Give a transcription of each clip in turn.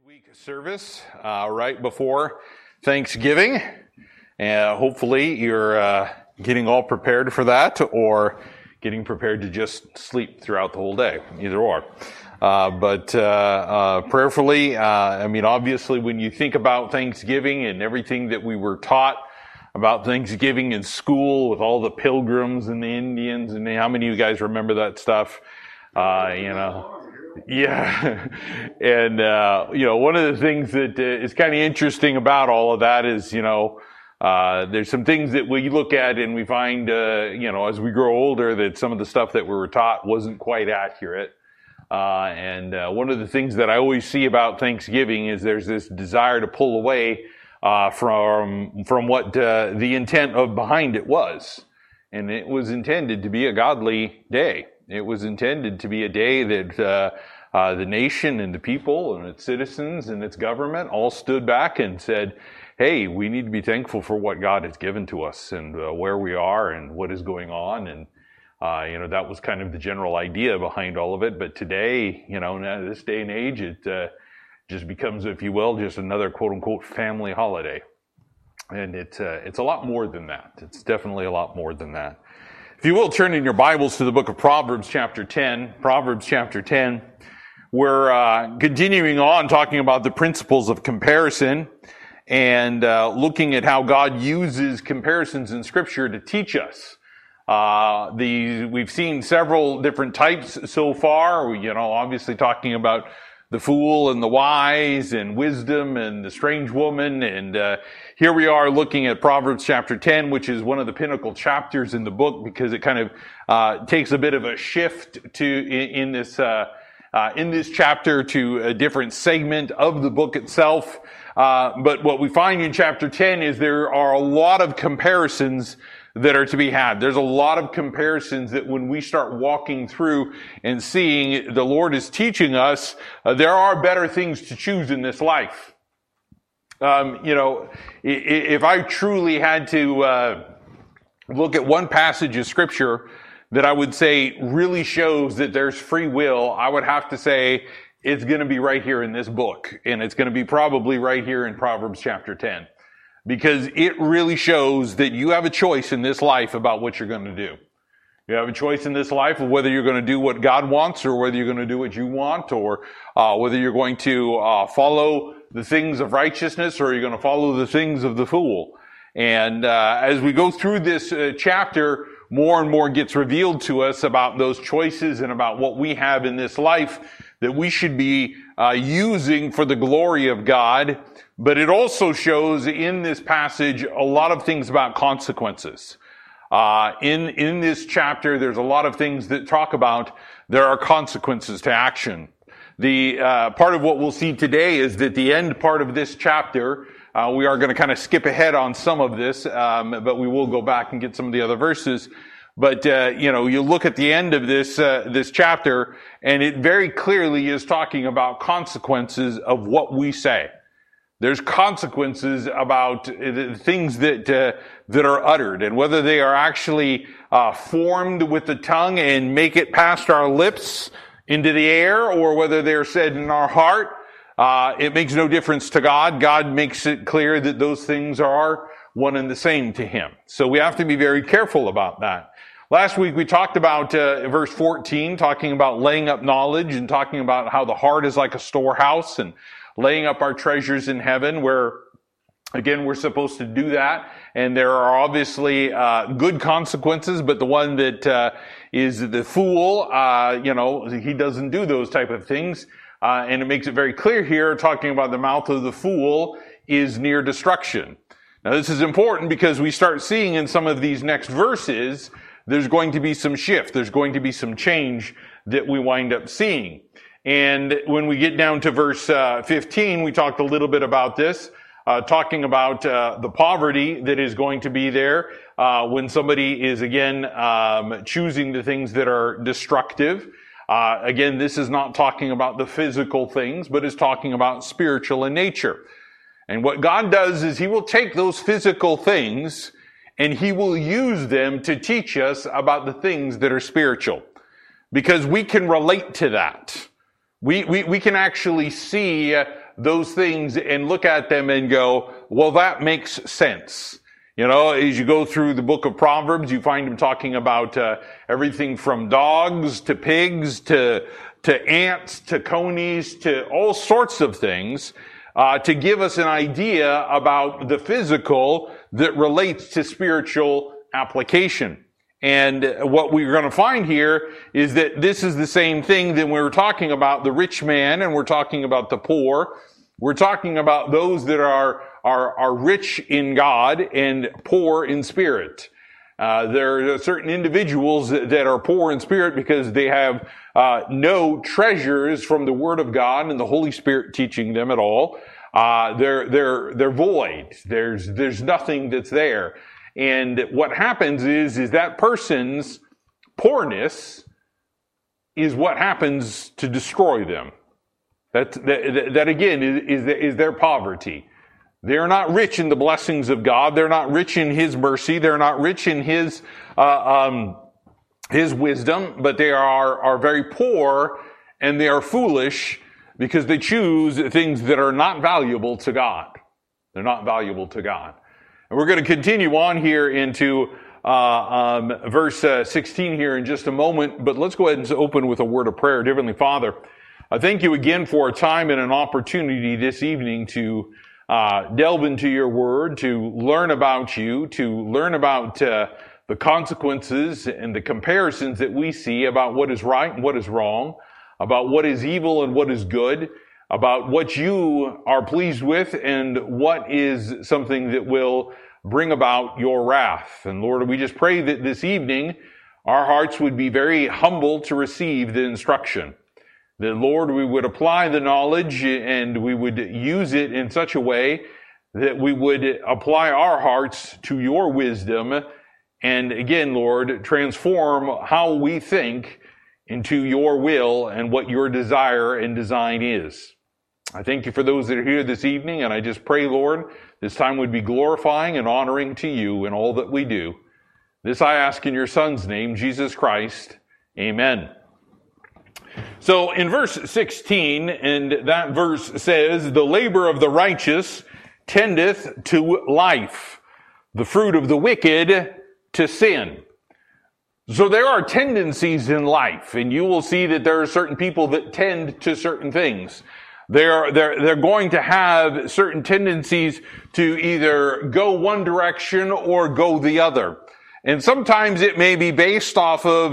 Week service right before Thanksgiving, and hopefully you're getting all prepared for that, or getting prepared to just sleep throughout the whole day, either or. But prayerfully, obviously when you think about Thanksgiving and everything that we were taught about Thanksgiving in school with all the pilgrims and the Indians, and how many of you guys remember that stuff? Yeah. And, one of the things that is kind of interesting about all of that is, there's some things that we look at and we find, as we grow older, that some of the stuff that we were taught wasn't quite accurate. And one of the things that I always see about Thanksgiving is there's this desire to pull away from what the intent of behind it was. And it was intended to be a godly day. It was intended to be a day that the nation and the people and its citizens and its government all stood back and said, hey, we need to be thankful for what God has given to us and where we are and what is going on. And, that was kind of the general idea behind all of it. But today, this day and age, it just becomes, if you will, just another quote-unquote family holiday. And it's a lot more than that. It's definitely a lot more than that. If you will, turn in your Bibles to the book of Proverbs chapter 10. Proverbs chapter 10. We're continuing on talking about the principles of comparison and looking at how God uses comparisons in Scripture to teach us. We've seen several different types so far. Obviously talking about the fool and the wise and wisdom and the strange woman. And here we are looking at Proverbs chapter 10, which is one of the pinnacle chapters in the book because it kind of takes a bit of a shift in this chapter to a different segment of the book itself. But what we find in chapter 10 is there are a lot of comparisons that are to be had. There's a lot of comparisons that when we start walking through and seeing the Lord is teaching us, there are better things to choose in this life. If I truly had to look at one passage of Scripture that I would say really shows that there's free will, I would have to say it's going to be right here in this book. And it's going to be probably right here in Proverbs chapter 10. Because it really shows that you have a choice in this life about what you're going to do. You have a choice in this life of whether you're going to do what God wants or whether you're going to do what you want, or whether you're going to follow the things of righteousness or you're going to follow the things of the fool. And as we go through this chapter, more and more gets revealed to us about those choices and about what we have in this life that we should be using for the glory of God. But it also shows in this passage a lot of things about consequences. In this chapter, there's a lot of things that talk about there are consequences to action. The part of what we'll see today is that the end part of this chapter, we are going to kind of skip ahead on some of this, but we will go back and get some of the other verses. But, you look at the end of this chapter, and it very clearly is talking about consequences of what we say. There's consequences about things that are uttered, and whether they are actually formed with the tongue and make it past our lips into the air, or whether they're said in our heart. It makes no difference to God. God makes it clear that those things are one and the same to Him. So we have to be very careful about that. Last week we talked about verse 14, talking about laying up knowledge and talking about how the heart is like a storehouse and laying up our treasures in heaven, where, again, we're supposed to do that. And there are obviously good consequences, but the one that is the fool, he doesn't do those type of things. And it makes it very clear here, talking about the mouth of the fool is near destruction. Now, this is important because we start seeing in some of these next verses, there's going to be some shift. There's going to be some change that we wind up seeing. And when we get down to verse 15, we talked a little bit about this, talking about the poverty that is going to be there when somebody is, again, choosing the things that are destructive. Again, this is not talking about the physical things, but is talking about spiritual in nature. And what God does is He will take those physical things and He will use them to teach us about the things that are spiritual. Because we can relate to that. We can actually see those things and look at them and go, well, that makes sense. As you go through the book of Proverbs, you find him talking about everything from dogs to pigs to ants to conies to all sorts of things to give us an idea about the physical that relates to spiritual application. And what we're going to find here is that this is the same thing that we were talking about the rich man and we're talking about the poor. We're talking about those that are rich in God and poor in spirit. There are certain individuals that are poor in spirit because they have no treasures from the Word of God and the Holy Spirit teaching them at all. They're void. There's nothing that's there. And what happens is that person's poorness is what happens to destroy them. That again is their poverty. They're not rich in the blessings of God. They're not rich in His mercy. They're not rich in His wisdom, but they are very poor and they are foolish because they choose things that are not valuable to God. They're not valuable to God. And we're going to continue on here into verse 16 here in just a moment, but let's go ahead and open with a word of prayer. Dear Heavenly Father, I thank you again for a time and an opportunity this evening to delve into your word, to learn about you, to learn about the consequences and the comparisons that we see about what is right and what is wrong, about what is evil and what is good, about what you are pleased with and what is something that will bring about your wrath. And Lord, we just pray that this evening our hearts would be very humble to receive the instruction. That, Lord, we would apply the knowledge and we would use it in such a way that we would apply our hearts to your wisdom and, again, Lord, transform how we think into your will and what your desire and design is. I thank you for those that are here this evening, and I just pray, Lord, this time would be glorifying and honoring to you in all that we do. This I ask in your Son's name, Jesus Christ. Amen. So in verse 16, and that verse says, the labor of the righteous tendeth to life, the fruit of the wicked to sin. So there are tendencies in life, and you will see that there are certain people that tend to certain things. They're going to have certain tendencies to either go one direction or go the other. And sometimes it may be based off of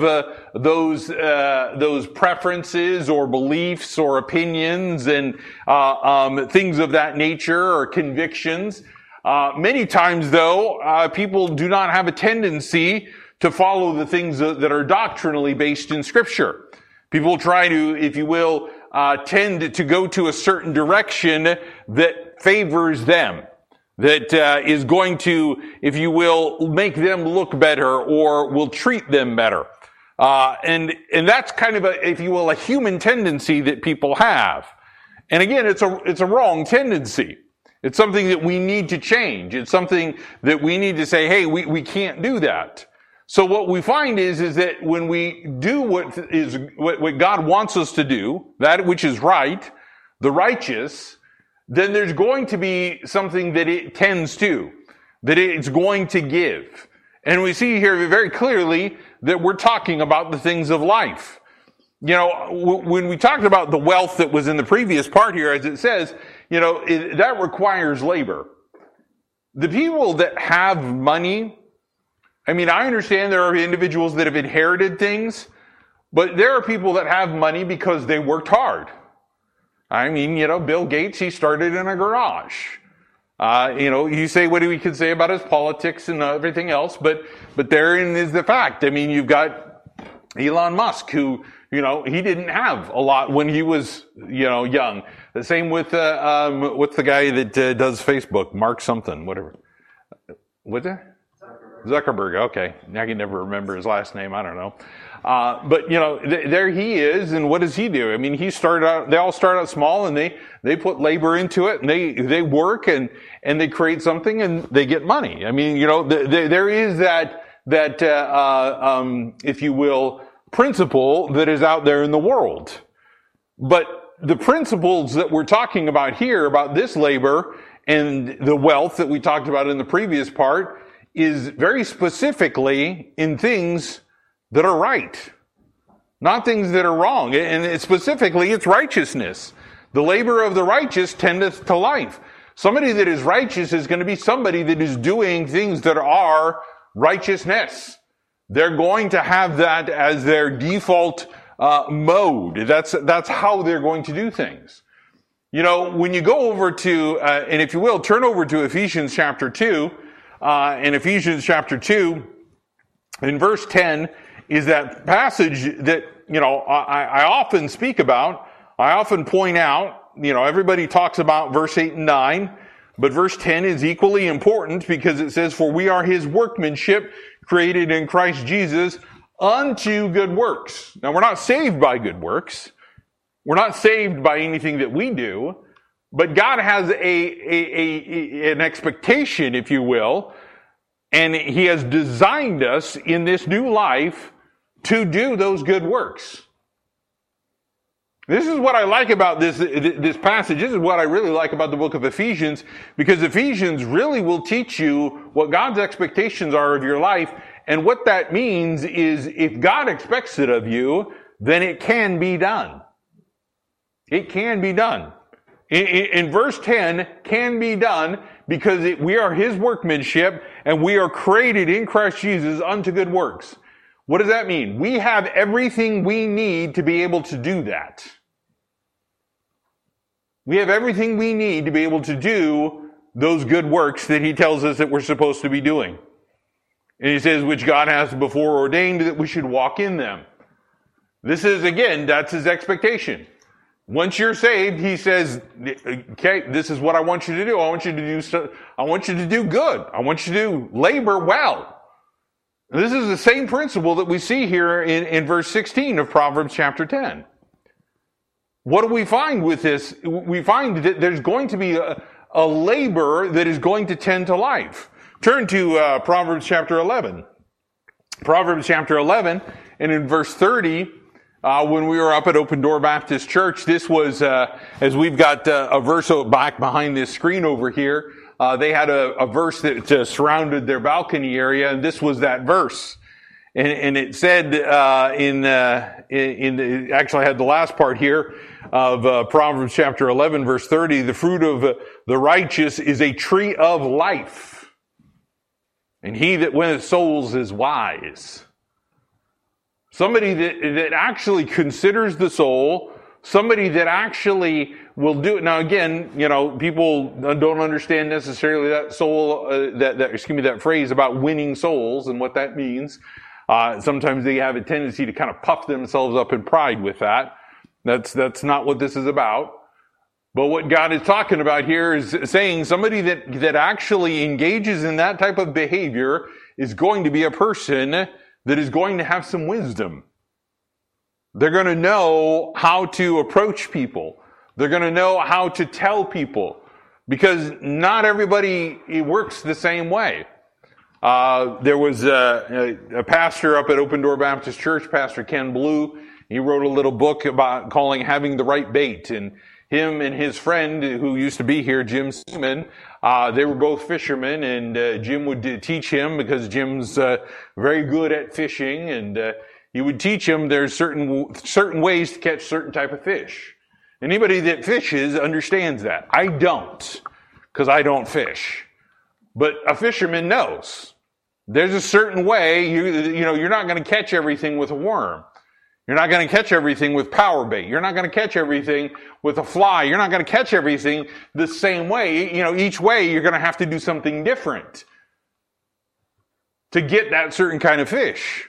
those preferences or beliefs or opinions and things of that nature or convictions. Many times, though, people do not have a tendency to follow the things that are doctrinally based in Scripture. People try to, if you will, tend to go to a certain direction that favors them, that is going to, if you will, make them look better or will treat them better. And that's kind of a, if you will, a human tendency that people have. And again, it's a wrong tendency. It's something that we need to change. It's something that we need to say, hey, we can't do that. So what we find is that when we do what God wants us to do, that which is right, the righteous, then there's going to be something that it tends to, that it's going to give. And we see here very clearly that we're talking about the things of life. You know, when we talked about the wealth that was in the previous part here, as it says, you know, that requires labor. The people that have money, I mean, I understand there are individuals that have inherited things, but there are people that have money because they worked hard. I mean, you know, Bill Gates, he started in a garage. You know, you say what we can say about his politics and everything else, but therein is the fact. I mean, you've got Elon Musk, who, you know, he didn't have a lot when he was, you know, young. The same with what's the guy that does Facebook, Mark something, whatever. What's that? Zuckerberg, okay. I can never remember his last name, I don't know. But, you know, there he is, and what does he do? I mean, they all start out small, and they put labor into it, and they work, and they create something, and they get money. I mean, you know, there is that if you will, principle that is out there in the world. But the principles that we're talking about here, about this labor and the wealth that we talked about in the previous part, is very specifically in things that are right, not things that are wrong. And specifically, it's righteousness. The labor of the righteous tendeth to life. Somebody that is righteous is going to be somebody that is doing things that are righteousness. They're going to have that as their default mode. That's how they're going to do things. You know, when you go over to, and if you will, turn over to Ephesians chapter 2, in Ephesians chapter 2, in verse 10, is that passage that, you know, I often speak about, I often point out. You know, everybody talks about verse 8 and 9, but verse 10 is equally important because it says, "For we are his workmanship, created in Christ Jesus, unto good works." Now, we're not saved by good works. We're not saved by anything that we do, but God has an expectation, if you will, and he has designed us in this new life to do those good works. This is what I like about this passage. This is what I really like about the book of Ephesians, because Ephesians really will teach you what God's expectations are of your life. And what that means is if God expects it of you, then it can be done. It can be done. In verse 10, can be done because we are his workmanship and we are created in Christ Jesus unto good works. What does that mean? We have everything we need to be able to do that. We have everything we need to be able to do those good works that he tells us that we're supposed to be doing. And he says, which God has before ordained that we should walk in them. This is, again, that's his expectation. Once you're saved, he says, okay, this is what I want you to do. I want you to do good. I want you to do labor well. And this is the same principle that we see here in verse 16 of Proverbs chapter 10. What do we find with this? We find that there's going to be a labor that is going to tend to life. Turn to Proverbs chapter 11. Proverbs chapter 11, and in verse 30, when we were up at Open Door Baptist Church, this was, as we've got a verse back behind this screen over here, they had a verse that surrounded their balcony area, and this was that verse. And it said, actually I had the last part here of Proverbs chapter 11, verse 30, the fruit of the righteous is a tree of life, and he that winneth souls is wise. Somebody that actually considers the soul, somebody that actually will do it. Now again, you know, people don't understand necessarily that soul, that phrase about winning souls and what that means. Sometimes they have a tendency to kind of puff themselves up in pride with that. That's not what this is about. But what God is talking about here is saying somebody that actually engages in that type of behavior is going to be a person that is going to have some wisdom. They're going to know how to approach people. They're going to know how to tell people, because not everybody works the same way. There was a pastor up at Open Door Baptist Church, Pastor Ken Blue. He wrote a little book about calling having the right bait. And him and his friend who used to be here, Jim Seaman, they were both fishermen, and Jim would teach him, because Jim's very good at fishing, and he would teach him there's certain ways to catch certain type of fish. Anybody that fishes understands that. I don't, because I don't fish. But a fisherman knows. There's a certain way, you're not going to catch everything with a worm. You're not going to catch everything with power bait. You're not going to catch everything with a fly. You're not going to catch everything the same way. Each way you're going to have to do something different to get that certain kind of fish.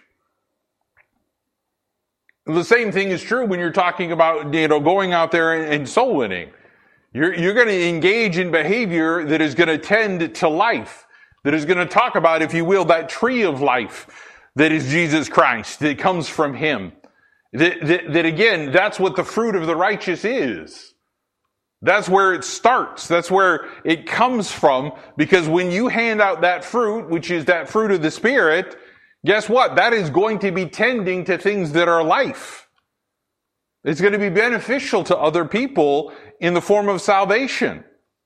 The same thing is true when you're talking about, going out there and soul winning. You're going to engage in behavior that is going to tend to life, that is going to talk about, if you will, that tree of life that is Jesus Christ, that comes from him. That again, that's what the fruit of the righteous is. That's where it starts. That's where it comes from. Because when you hand out that fruit, which is that fruit of the Spirit, guess what? That is going to be tending to things that are life. It's going to be beneficial to other people in the form of salvation.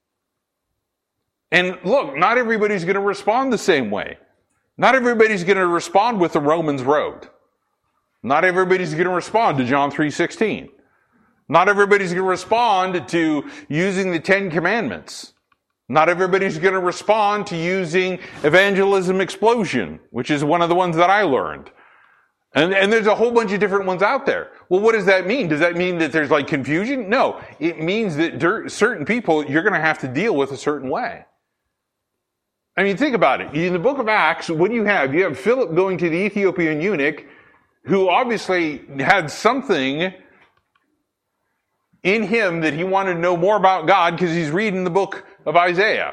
And look, not everybody's going to respond the same way. Not everybody's going to respond with the Romans road. Not everybody's going to respond to John 3:16. Not everybody's going to respond to using the Ten Commandments. Not everybody's going to respond to using evangelism explosion, which is one of the ones that I learned. And there's a whole bunch of different ones out there. Well, what does that mean? Does that mean that there's like confusion? No. It means that certain people you're going to have to deal with a certain way. I mean, think about it. In the book of Acts, what do you have? You have Philip going to the Ethiopian eunuch, who obviously had something in him that he wanted to know more about God because he's reading the book of Isaiah.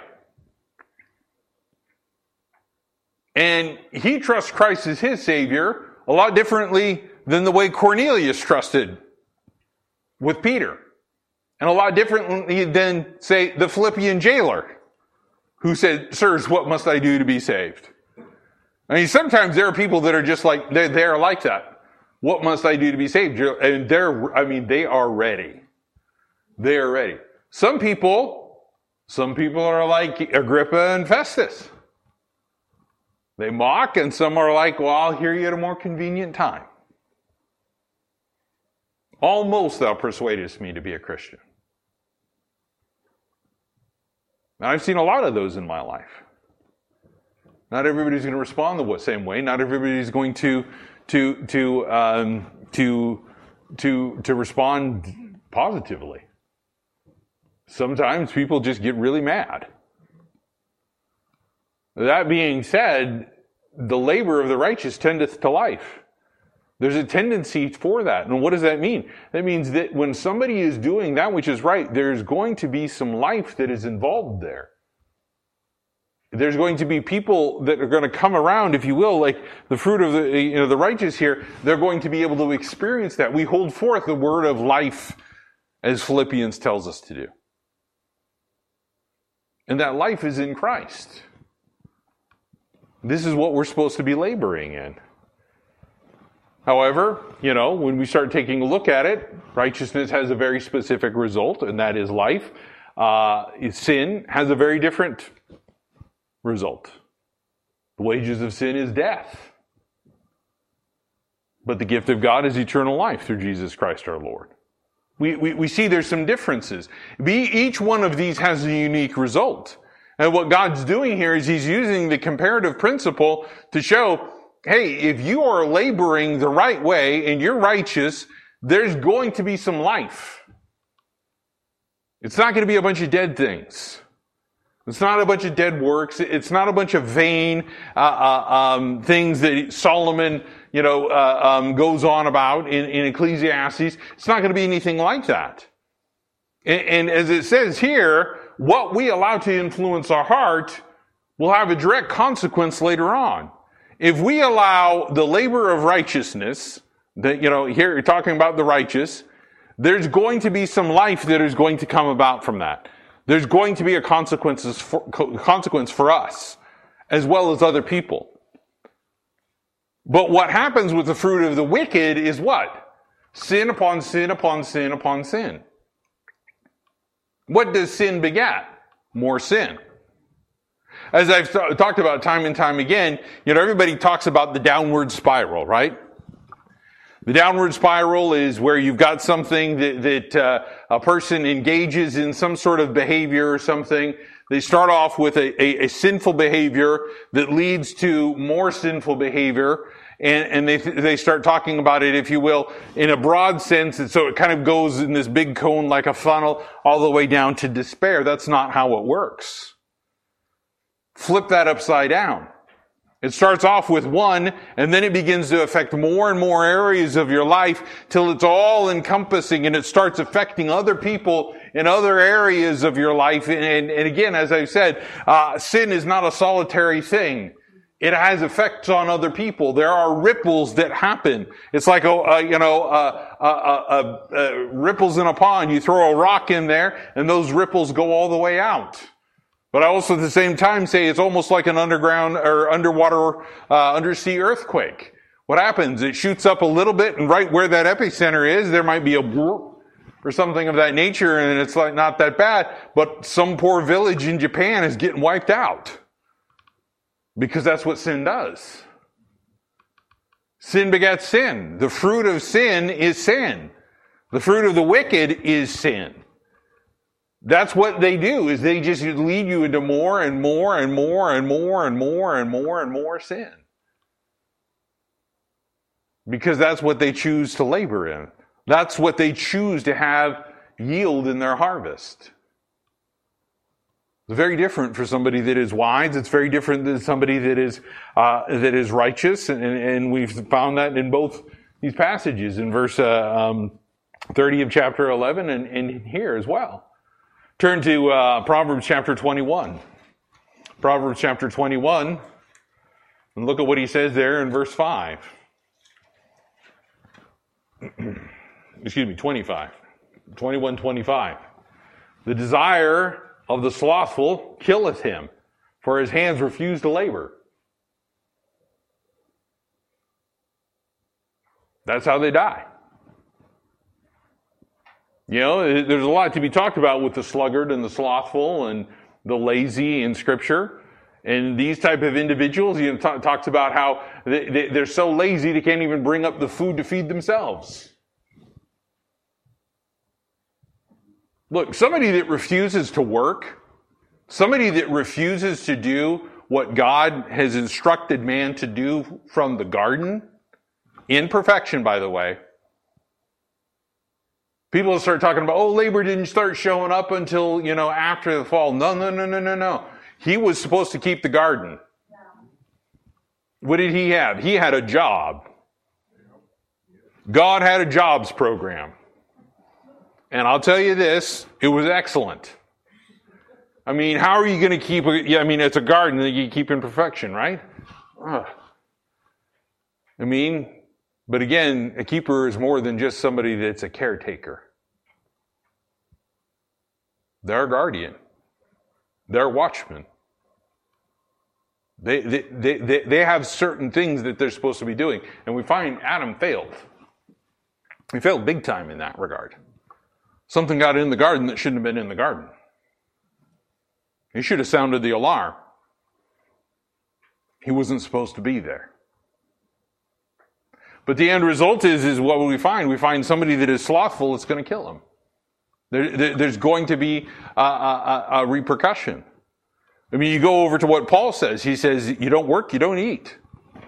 And he trusts Christ as his Savior a lot differently than the way Cornelius trusted with Peter. And a lot differently than, say, the Philippian jailer who said, "Sirs, what must I do to be saved?" I mean, sometimes there are people that are just like, they're like that. What must I do to be saved? And they are ready. They are ready. Some people are like Agrippa and Festus. They mock, and some are like, well, I'll hear you at a more convenient time. Almost thou persuadest me to be a Christian. Now, I've seen a lot of those in my life. Not everybody's going to respond the same way. Not everybody's going to respond positively. Sometimes people just get really mad. That being said, the labor of the righteous tendeth to life. There's a tendency for that. And what does that mean? That means that when somebody is doing that which is right, there's going to be some life that is involved there. There's going to be people that are going to come around, if you will, like the fruit of the righteous here. They're going to be able to experience that. We hold forth the word of life, as Philippians tells us to do. And that life is in Christ. This is what we're supposed to be laboring in. However, when we start taking a look at it, righteousness has a very specific result, and that is life. Sin has a very different result. The wages of sin is death. But the gift of God is eternal life through Jesus Christ our Lord. We see there's some differences. Each one of these has a unique result. And what God's doing here is He's using the comparative principle to show, hey, if you are laboring the right way and you're righteous, there's going to be some life. It's not going to be a bunch of dead things. It's not a bunch of dead works. It's not a bunch of vain things that Solomon, goes on about in Ecclesiastes. It's not going to be anything like that. And as it says here, what we allow to influence our heart will have a direct consequence later on. If we allow the labor of righteousness, that, here you're talking about the righteous, there's going to be some life that is going to come about from that. There's going to be a consequence for us, as well as other people. But what happens with the fruit of the wicked is what? Sin upon sin upon sin upon sin. What does sin beget? More sin. As I've talked about time and time again, everybody talks about the downward spiral, right? The downward spiral is where you've got something that a person engages in some sort of behavior or something. They start off with a sinful behavior that leads to more sinful behavior. And they start talking about it, if you will, in a broad sense. And so it kind of goes in this big cone like a funnel all the way down to despair. That's not how it works. Flip that upside down. It starts off with one, and then it begins to affect more and more areas of your life till it's all encompassing, and it starts affecting other people in other areas of your life. And again, as I've said, sin is not a solitary thing. It has effects on other people. There are ripples that happen. It's like ripples in a pond. You throw a rock in there, and those ripples go all the way out. But I also at the same time say it's almost like an underground or underwater, undersea earthquake, what happens? It shoots up a little bit, and right where that epicenter is, there might be a whoop or something of that nature, and it's like not that bad, but some poor village in Japan is getting wiped out. Because that's what sin does. Sin begets sin. The fruit of sin is sin. The fruit of the wicked is sin. That's what they do, is they just lead you into more and more and more and more and more and more and more sin. Because that's what they choose to labor in. That's what they choose to have yield in their harvest. It's very different for somebody that is wise. It's very different than somebody that is righteous. And we've found that in both these passages, in verse 30 of chapter 11 and here as well. Turn to Proverbs chapter 21. Proverbs chapter 21. And look at what he says there in verse 5. Excuse me, 25. 21:25. The desire of the slothful killeth him, for his hands refuse to labor. That's how they die. You know, there's a lot to be talked about with the sluggard and the slothful and the lazy in Scripture. And these type of individuals, talks about how they're so lazy they can't even bring up the food to feed themselves. Look, somebody that refuses to work, somebody that refuses to do what God has instructed man to do from the garden, in perfection, by the way. People start talking about, labor didn't start showing up until, after the fall. No. He was supposed to keep the garden. What did he have? He had a job. God had a jobs program. And I'll tell you this, it was excellent. I mean, how are you going to keep, it's a garden that you keep in perfection, right? But again, a keeper is more than just somebody that's a caretaker. They're a guardian. They're a watchman. They have certain things that they're supposed to be doing. And we find Adam failed. He failed big time in that regard. Something got in the garden that shouldn't have been in the garden. He should have sounded the alarm. He wasn't supposed to be there. But the end result is what we find. We find somebody that is slothful, it's going to kill him. There's going to be a repercussion. You go over to what Paul says. He says, you don't work, you don't eat.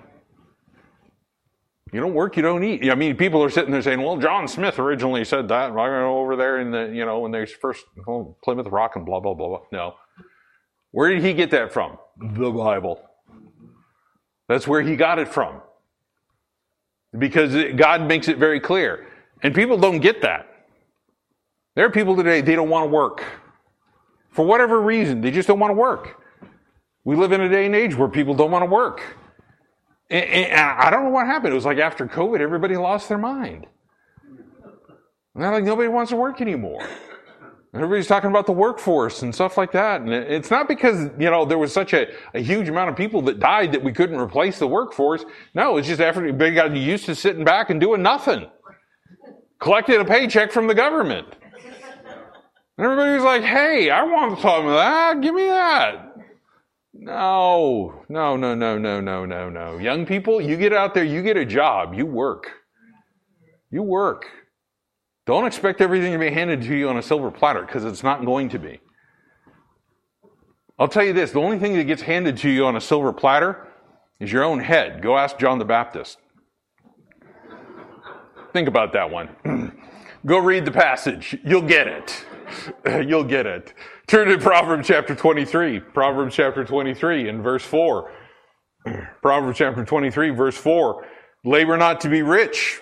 You don't work, you don't eat. People are sitting there saying, well, John Smith originally said that. Over there in the, when they first Plymouth Rock and blah, blah, blah, blah. No. Where did he get that from? The Bible. That's where he got it from. Because God makes it very clear. And people don't get that. There are people today, they don't want to work. For whatever reason, they just don't want to work. We live in a day and age where people don't want to work. And I don't know what happened. It was like after COVID, everybody lost their mind. And they're like, nobody wants to work anymore. And everybody's talking about the workforce and stuff like that. And it's not because, there was such a huge amount of people that died that we couldn't replace the workforce. No, it's just everybody got used to sitting back and doing nothing. Collected a paycheck from the government. And everybody was like, hey, I want some of that. Give me that. No. Young people, you get out there, you get a job, you work. You work. Don't expect everything to be handed to you on a silver platter, because it's not going to be. I'll tell you this, the only thing that gets handed to you on a silver platter is your own head. Go ask John the Baptist. Think about that one. Go read the passage. You'll get it. You'll get it. Turn to Proverbs chapter 23. Proverbs chapter 23 and verse 4. Proverbs chapter 23, verse 4. Labor not to be rich.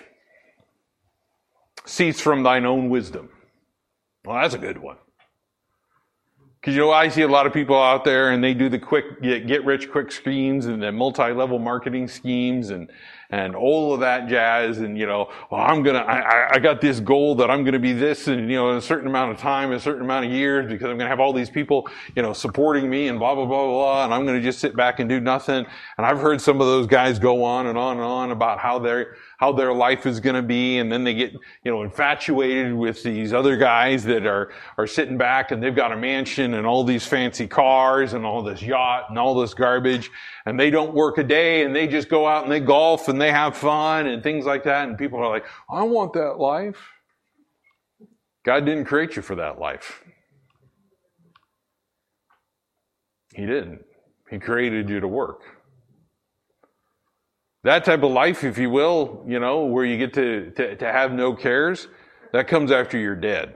Cease from thine own wisdom. Well, that's a good one. Because, I see a lot of people out there and they do the quick, get rich quick schemes and the multi-level marketing schemes and and all of that jazz. And, I got this goal that I'm going to be this and, in a certain amount of time, a certain amount of years, because I'm going to have all these people, supporting me and blah, blah, blah, blah, and I'm going to just sit back and do nothing. And I've heard some of those guys go on and on and on about how their life is going to be, and then they get, infatuated with these other guys that are sitting back and they've got a mansion and all these fancy cars and all this yacht and all this garbage, and they don't work a day and they just go out and they golf and they have fun and things like that, and people are like, I want that life. God didn't create you for that life. He didn't. He created you to work. That type of life, if you will, where you get to have no cares, that comes after you're dead.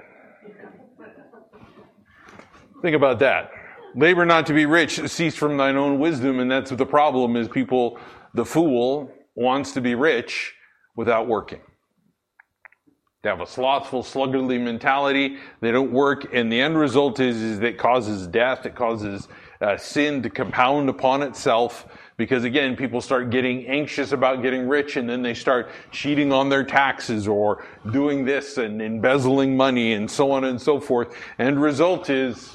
Think about that. Labor not to be rich, cease from thine own wisdom, and that's what the problem is. The fool wants to be rich without working. They have a slothful, sluggardly mentality. They don't work, and the end result is that it causes death. It causes sin to compound upon itself. Because again, people start getting anxious about getting rich, and then they start cheating on their taxes or doing this and embezzling money and so on and so forth. And result is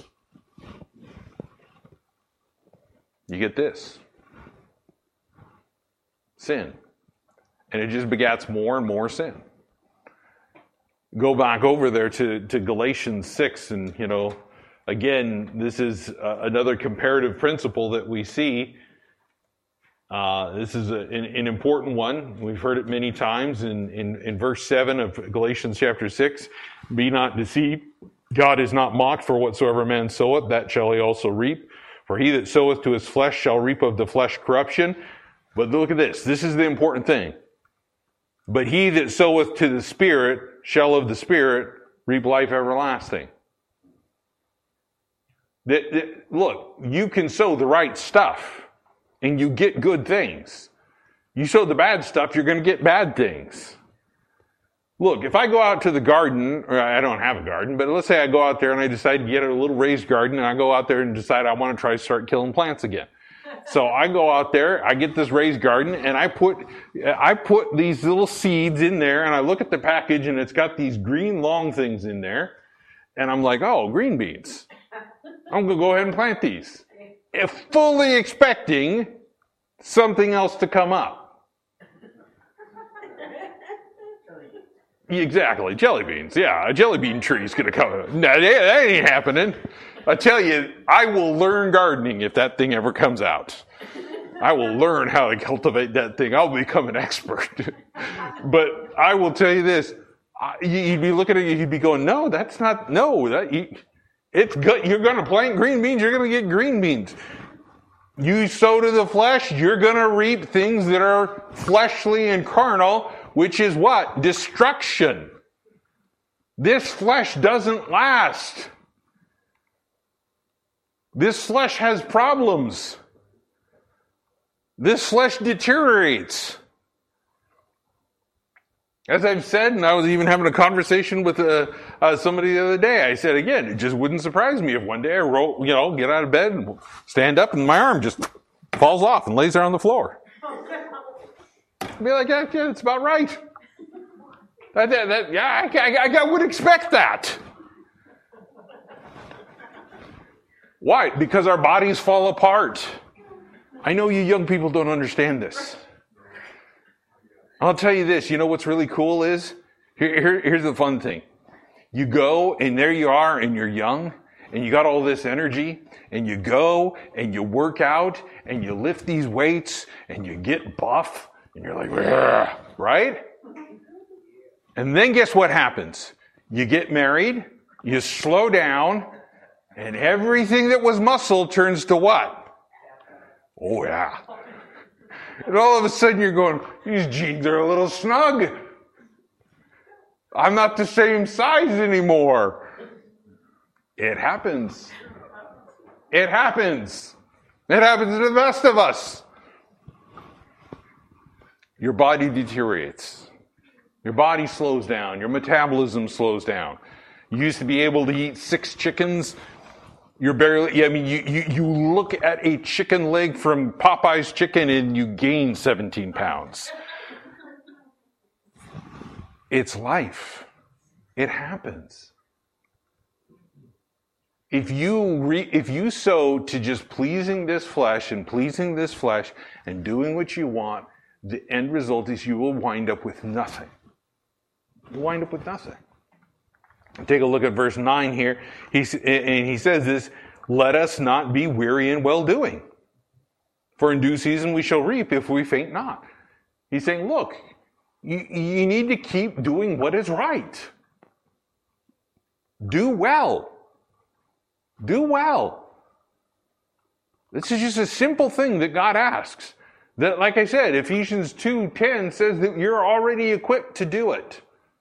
you get this. Sin. And it just begats more and more sin. Go back over there to Galatians 6, and again, this is another comparative principle that we see. This is an important one. We've heard it many times in verse 7 of Galatians chapter 6. Be not deceived. God is not mocked, for whatsoever man soweth, that shall he also reap. For he that soweth to his flesh shall reap of the flesh corruption. But look at this. This is the important thing. But he that soweth to the Spirit shall of the Spirit reap life everlasting. Look, you can sow the right stuff, and you get good things. You sow the bad stuff, you're going to get bad things. Look, if I go out to the garden, or I don't have a garden, but let's say I go out there and I decide to get a little raised garden, and I go out there and decide I want to try to start killing plants again. So I go out there, I get this raised garden, and I put these little seeds in there, and I look at the package, and it's got these green long things in there, and I'm like, oh, green beans. I'm going to go ahead and plant these. Fully expecting something else to come up. Exactly, jelly beans. Yeah, a jelly bean tree is going to come up. No, that ain't happening. I tell you, I will learn gardening if that thing ever comes out. I will learn how to cultivate that thing. I'll become an expert. But I will tell you this. You'd be looking at it, you'd be going, no, that's not, no. It's good. You're going to plant green beans, you're going to get green beans. You sow to the flesh, you're going to reap things that are fleshly and carnal, which is what? Destruction. This flesh doesn't last. This flesh has problems. This flesh deteriorates. As I've said, and I was even having a conversation with somebody the other day, I said, again, it just wouldn't surprise me if one day I get out of bed and stand up and my arm just falls off and lays there on the floor. I'd be like, yeah, it's about right. I would expect that. Why? Because our bodies fall apart. I know you young people don't understand this. I'll tell you this, you know what's really cool is? Here's the fun thing. You go, and there you are, and you're young, and you got all this energy, and you go, and you work out, and you lift these weights, and you get buff, and you're like, right? And then guess what happens? You get married, you slow down, and everything that was muscle turns to what? Oh, yeah. And all of a sudden you're going, these jeans are a little snug. I'm not the same size anymore. It happens. It happens. It happens to the best of us. Your body deteriorates. Your body slows down. Your metabolism slows down. You used to be able to eat 6 chickens. You're barely, you look at a chicken leg from Popeye's Chicken and you gain 17 pounds. It's life. It happens. If you sow to just pleasing this flesh and doing what you want, the end result is you will wind up with nothing. You wind up with nothing. Take a look at verse 9 here. He says this, let us not be weary in well-doing. For in due season we shall reap if we faint not. He's saying, look, you need to keep doing what is right. Do well. Do well. This is just a simple thing that God asks. That, like I said, Ephesians 2:10 says that you're already equipped to do it.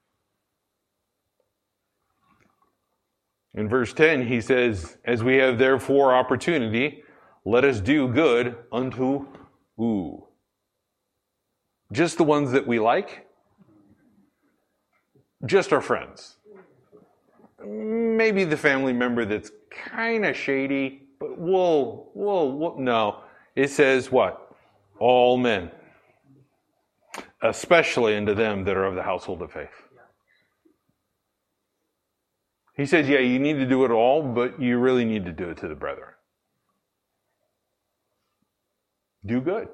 In verse 10, he says, as we have therefore opportunity, let us do good unto who? Just the ones that we like? Just our friends. Maybe the family member that's kind of shady, but we'll no. It says what? All men. Especially unto them that are of the household of faith. He says, yeah, you need to do it all, but you really need to do it to the brethren. Do good.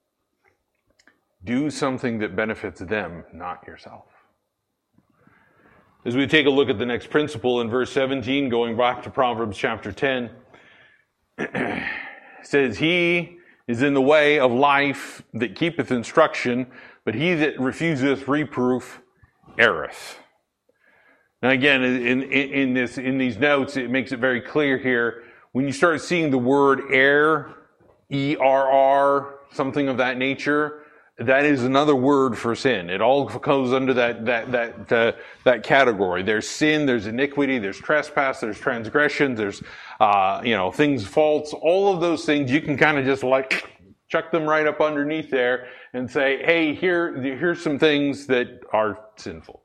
Do something that benefits them, not yourself. As we take a look at the next principle in verse 17, going back to Proverbs chapter 10, it says, he is in the way of life that keepeth instruction, but he that refuseth reproof erreth. Now again, in these notes, it makes it very clear here, when you start seeing the word err, E-R-R, something of that nature, that is another word for sin. It all goes under that category. There's sin, there's iniquity, there's trespass, there's transgression, there's things, faults, all of those things. You can kind of just like chuck them right up underneath there and say, hey, here's some things that are sinful.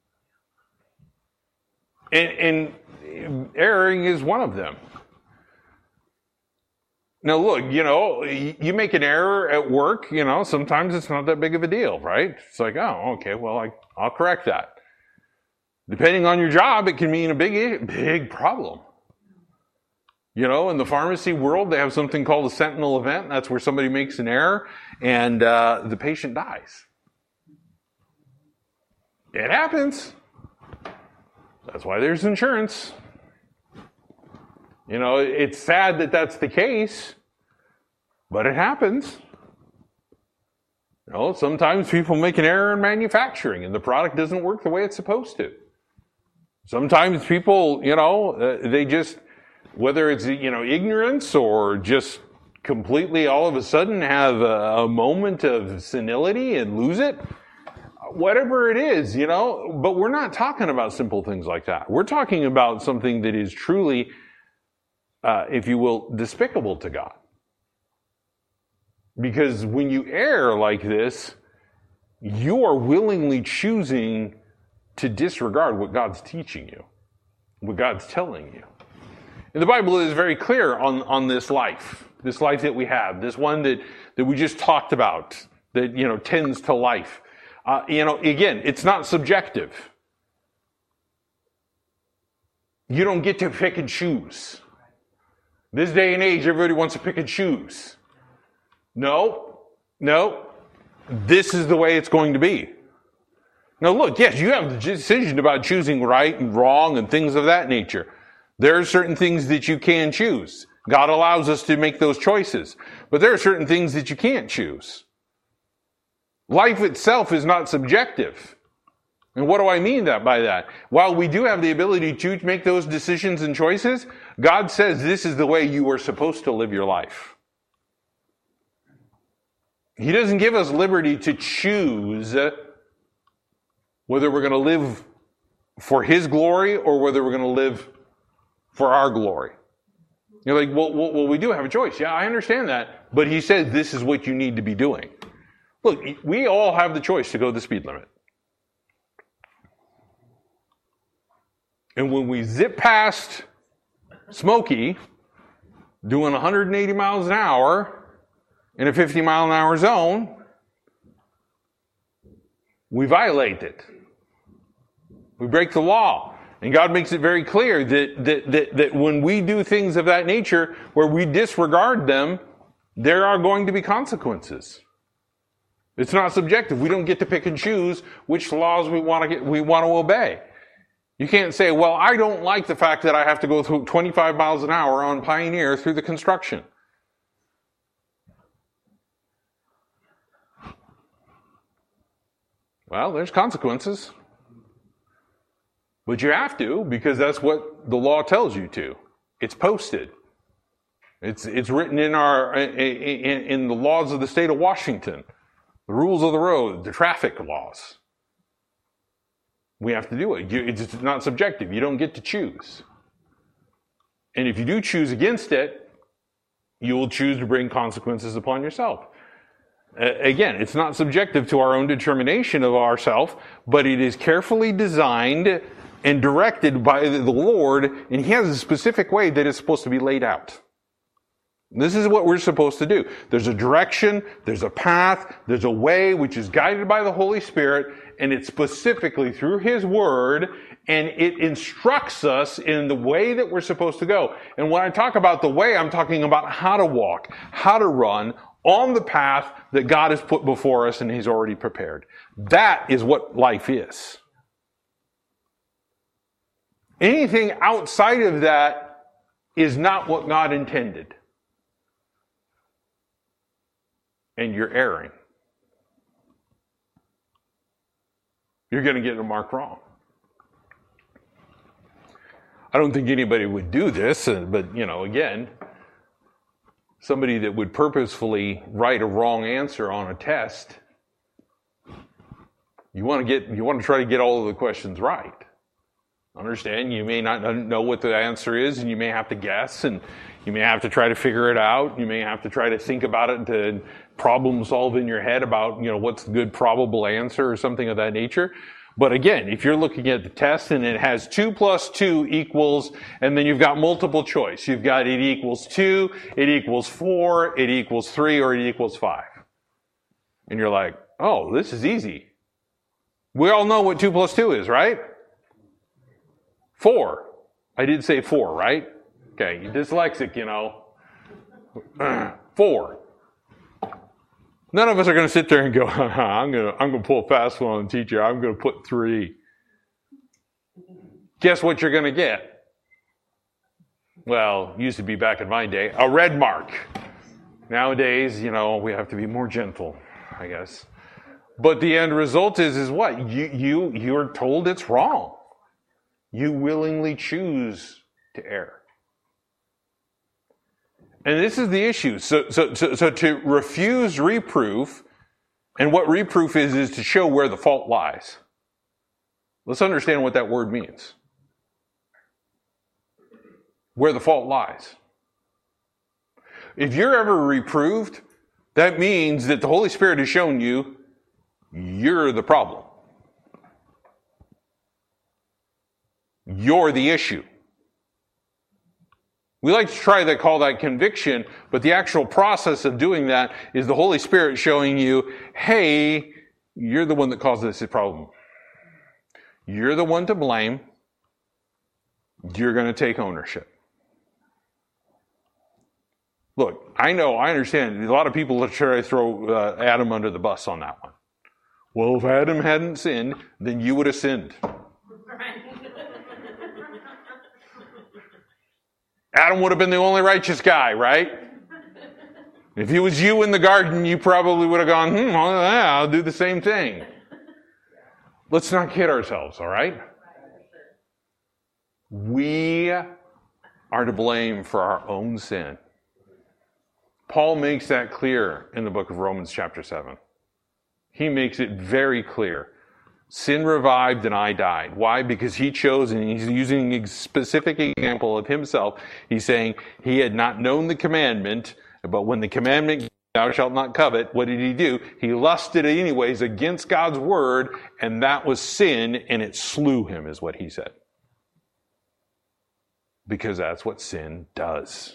And erring is one of them. Now look, you make an error at work, sometimes it's not that big of a deal, right? It's like, oh, okay, well, I'll correct that. Depending on your job, it can mean a big problem. In the pharmacy world, they have something called a sentinel event. That's where somebody makes an error and the patient dies. It happens. That's why there's insurance. It's sad that that's the case, but it happens. Sometimes people make an error in manufacturing and the product doesn't work the way it's supposed to. Sometimes people, they just, whether it's, ignorance or just completely all of a sudden have a moment of senility and lose it. Whatever it is, but we're not talking about simple things like that. We're talking about something that is truly, if you will, despicable to God. Because when you err like this, you are willingly choosing to disregard what God's teaching you, what God's telling you. And the Bible is very clear on this life that we have, this one that we just talked about, that, tends to life. Again, it's not subjective. You don't get to pick and choose. This day and age, everybody wants to pick and choose. No. This is the way it's going to be. Now look, yes, you have the decision about choosing right and wrong and things of that nature. There are certain things that you can choose. God allows us to make those choices. But there are certain things that you can't choose. Life itself is not subjective. And what do I mean by that? While we do have the ability to make those decisions and choices, God says this is the way you are supposed to live your life. He doesn't give us liberty to choose whether we're going to live for His glory or whether we're going to live for our glory. You're like, well, we do have a choice. Yeah, I understand that. But He says this is what you need to be doing. Look, we all have the choice to go the speed limit. And when we zip past Smokey doing 180 miles an hour in a 50-mile-an-hour zone, we violate it. We break the law. And God makes it very clear that when we do things of that nature, where we disregard them, there are going to be consequences. It's not subjective. We don't get to pick and choose which laws we want to obey. You can't say, well, I don't like the fact that I have to go through 25 miles an hour on Pioneer through the construction. Well, there's consequences. But you have to, because that's what the law tells you to. It's posted. It's written in in the laws of the state of Washington, the rules of the road, the traffic laws. We have to do it. It's not subjective. You don't get to choose. And if you do choose against it, you will choose to bring consequences upon yourself. Again, it's not subjective to our own determination of ourself, but it is carefully designed and directed by the Lord, and He has a specific way that it's supposed to be laid out. This is what we're supposed to do. There's a direction, there's a path, there's a way which is guided by the Holy Spirit, and it's specifically through His Word, and it instructs us in the way that we're supposed to go. And when I talk about the way, I'm talking about how to walk, how to run on the path that God has put before us and He's already prepared. That is what life is. Anything outside of that is not what God intended. And you're erring. You're going to get the mark wrong. I don't think anybody would do this, but, again, somebody that would purposefully write a wrong answer on a test, you want to try to get all of the questions right. Understand, you may not know what the answer is, and you may have to guess, and you may have to try to figure it out. You may have to try to think about it and problem solve in your head about, what's the good probable answer or something of that nature. But again, if you're looking at the test and it has 2 + 2 equals, and then you've got multiple choice. You've got it equals 2, it equals 4, it equals 3, or it equals 5. And you're like, oh, this is easy. We all know what 2 + 2 is, right? 4. I did say 4, right? Okay, you're dyslexic, 4. None of us are going to sit there and go, I'm going to pull a fast one on the teacher. I'm going to put 3. Guess what you're going to get? Well, used to be back in my day, a red mark. Nowadays, we have to be more gentle, I guess. But the end result is what? You're told it's wrong. You willingly choose to err. And this is the issue. So to refuse reproof, and what reproof is to show where the fault lies. Let's understand what that word means. Where the fault lies. If you're ever reproved, that means that the Holy Spirit has shown you you're the problem. You're the issue. We like to call that conviction, but the actual process of doing that is the Holy Spirit showing you, hey, you're the one that caused this problem. You're the one to blame. You're going to take ownership. Look, I understand. A lot of people try to throw Adam under the bus on that one. Well, if Adam hadn't sinned, then you would have sinned. Adam would have been the only righteous guy, right? If it was you in the garden, you probably would have gone, I'll do the same thing. Let's not kid ourselves, all right? We are to blame for our own sin. Paul makes that clear in the book of Romans chapter 7. He makes it very clear. Sin revived and I died. Why? Because he chose, and he's using a specific example of himself. He's saying he had not known the commandment, but when the commandment, thou shalt not covet, what did he do? He lusted anyways against God's word, and that was sin, and it slew him, is what he said. Because that's what sin does.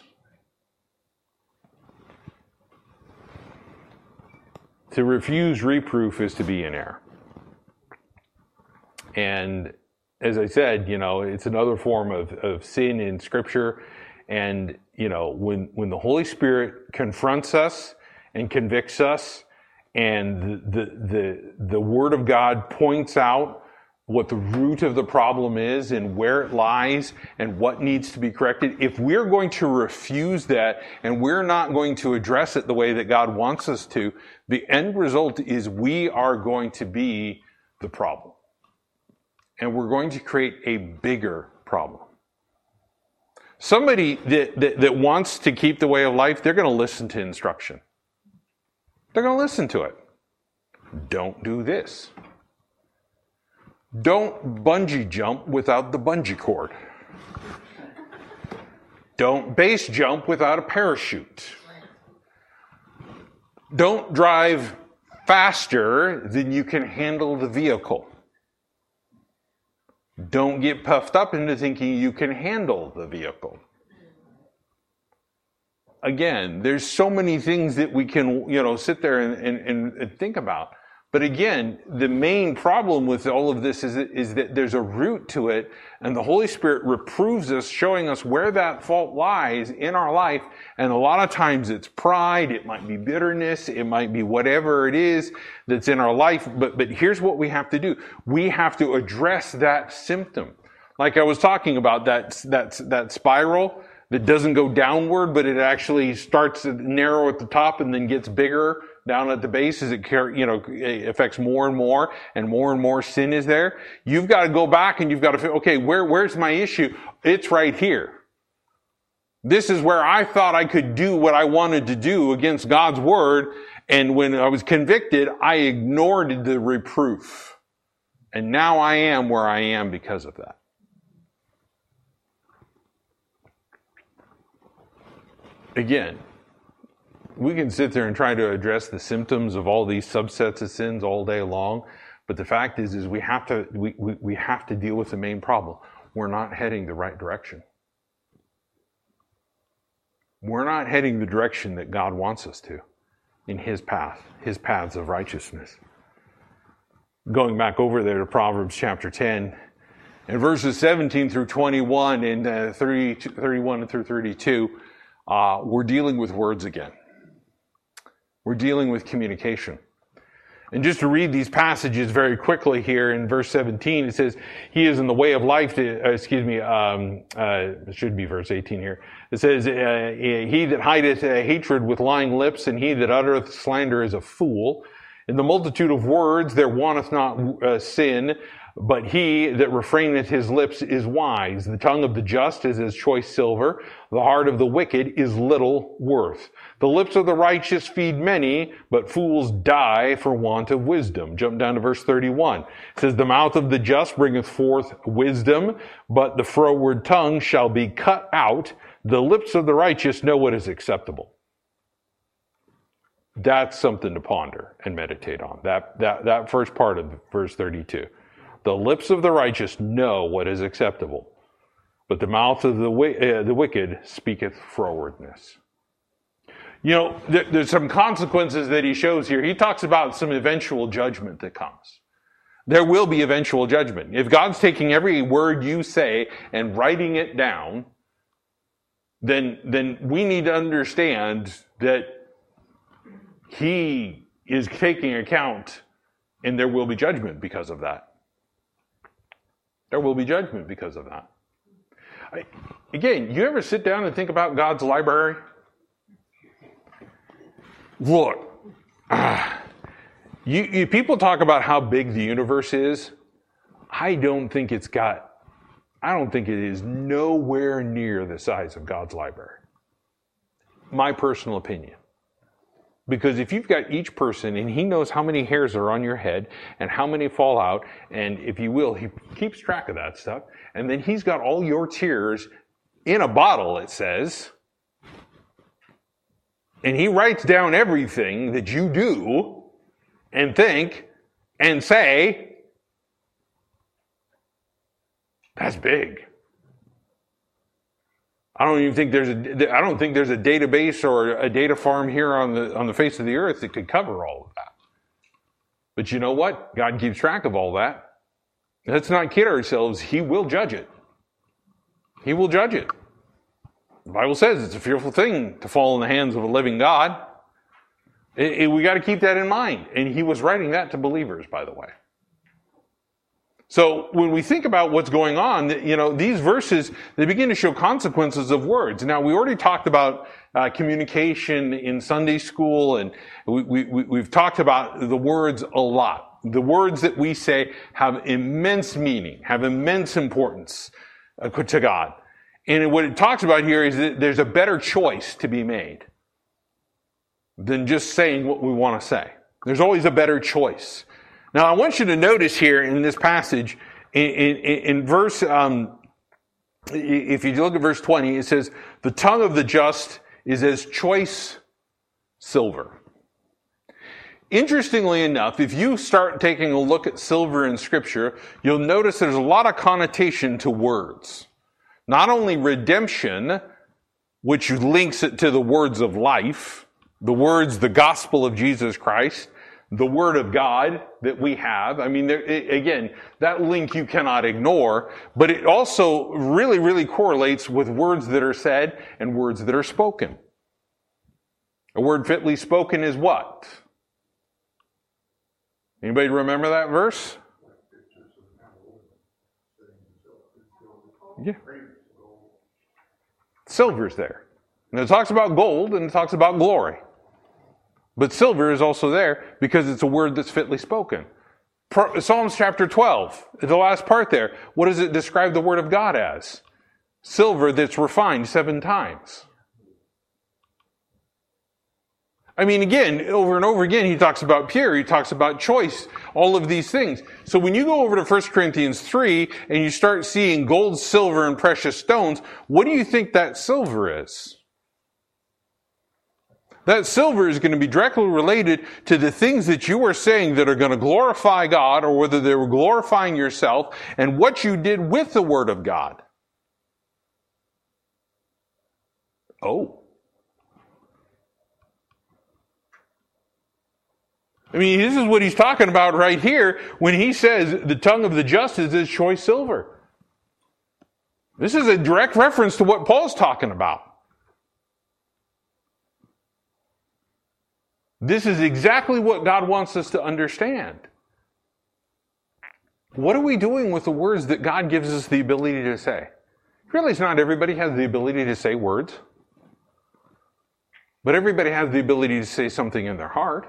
To refuse reproof is to be in error. And as I said, it's another form of sin in Scripture. And, when the Holy Spirit confronts us and convicts us, and the Word of God points out what the root of the problem is and where it lies and what needs to be corrected, if we're going to refuse that and we're not going to address it the way that God wants us to, the end result is we are going to be the problem. And we're going to create a bigger problem. Somebody that wants to keep the way of life, they're going to listen to instruction. They're going to listen to it. Don't do this. Don't bungee jump without the bungee cord. Don't base jump without a parachute. Don't drive faster than you can handle the vehicle. Don't get puffed up into thinking you can handle the vehicle. Again, there's so many things that we can, sit there and think about. But again, the main problem with all of this is that there's a root to it, and the Holy Spirit reproves us, showing us where that fault lies in our life. And a lot of times it's pride, it might be bitterness, it might be whatever it is that's in our life. But here's what we have to do. We have to address that symptom. Like I was talking about, that spiral that doesn't go downward, but it actually starts narrow at the top and then gets bigger down at the base as it affects more and more sin is there. You've got to go back and you've got to feel, okay, where's my issue? It's right here. This is where I thought I could do what I wanted to do against God's word. And when I was convicted, I ignored the reproof. And now I am where I am because of that. Again, we can sit there and try to address the symptoms of all these subsets of sins all day long, but the fact is we have to deal with the main problem. We're not heading the right direction. We're not heading the direction that God wants us to in His paths of righteousness. Going back over there to Proverbs chapter 10, and verses 17 through 21 and 31 through 32, we're dealing with words again. We're dealing with communication. And just to read these passages very quickly here in verse 17, it says, he is in the way of life it should be verse 18 here. It says, he that hideth hatred with lying lips, and he that uttereth slander is a fool. In the multitude of words there wanteth not sin, but he that refraineth his lips is wise. The tongue of the just is as choice silver. The heart of the wicked is little worth. The lips of the righteous feed many, but fools die for want of wisdom. Jump down to verse 31. It says, the mouth of the just bringeth forth wisdom, but the froward tongue shall be cut out. The lips of the righteous know what is acceptable. That's something to ponder and meditate on. That first part of verse 32. The lips of the righteous know what is acceptable, but the mouth of the wicked speaketh frowardness. There's some consequences that he shows here. He talks about some eventual judgment that comes. There will be eventual judgment. If God's taking every word you say and writing it down, then we need to understand that He is taking account, and there will be judgment because of that. There will be judgment because of that. Again, you ever sit down and think about God's library? Look, people talk about how big the universe is. I don't think it is nowhere near the size of God's library. My personal opinion. Because if you've got each person, and He knows how many hairs are on your head and how many fall out, and if you will, He keeps track of that stuff, and then He's got all your tears in a bottle, it says, and He writes down everything that you do and think and say. That's big. I don't think there's a database or a data farm here on the face of the earth that could cover all of that. But you know what? God keeps track of all that. Let's not kid ourselves. He will judge it. He will judge it. The Bible says it's a fearful thing to fall in the hands of a living God. We got to keep that in mind. And he was writing that to believers, by the way. So when we think about what's going on, these verses, they begin to show consequences of words. Now, we already talked about communication in Sunday school, and we've talked about the words a lot. The words that we say have immense meaning, have immense importance to God. And what it talks about here is that there's a better choice to be made than just saying what we want to say. There's always a better choice. Now, I want you to notice here in this passage, in verse, if you look at verse 20, it says, the tongue of the just is as choice silver. Interestingly enough, if you start taking a look at silver in Scripture, you'll notice there's a lot of connotation to words. Not only redemption, which links it to the words of life, the gospel of Jesus Christ, the Word of God that we have. I mean, again, that link you cannot ignore, but it also really, really correlates with words that are said and words that are spoken. A word fitly spoken is what? Anybody remember that verse? Yeah. Silver's there. And it talks about gold and it talks about glory. But silver is also there because it's a word that's fitly spoken. Psalms chapter 12, the last part there, what does it describe the word of God as? Silver that's refined 7 times. I mean, again, over and over again, he talks about pure, he talks about choice, all of these things. So when you go over to 1 Corinthians 3 and you start seeing gold, silver, and precious stones, what do you think that silver is? That silver is going to be directly related to the things that you are saying that are going to glorify God, or whether they were glorifying yourself, and what you did with the Word of God. Oh. I mean, this is what he's talking about right here when he says the tongue of the just is as choice silver. This is a direct reference to what Paul's talking about. This is exactly what God wants us to understand. What are we doing with the words that God gives us the ability to say? You realize not everybody has the ability to say words, but everybody has the ability to say something in their heart.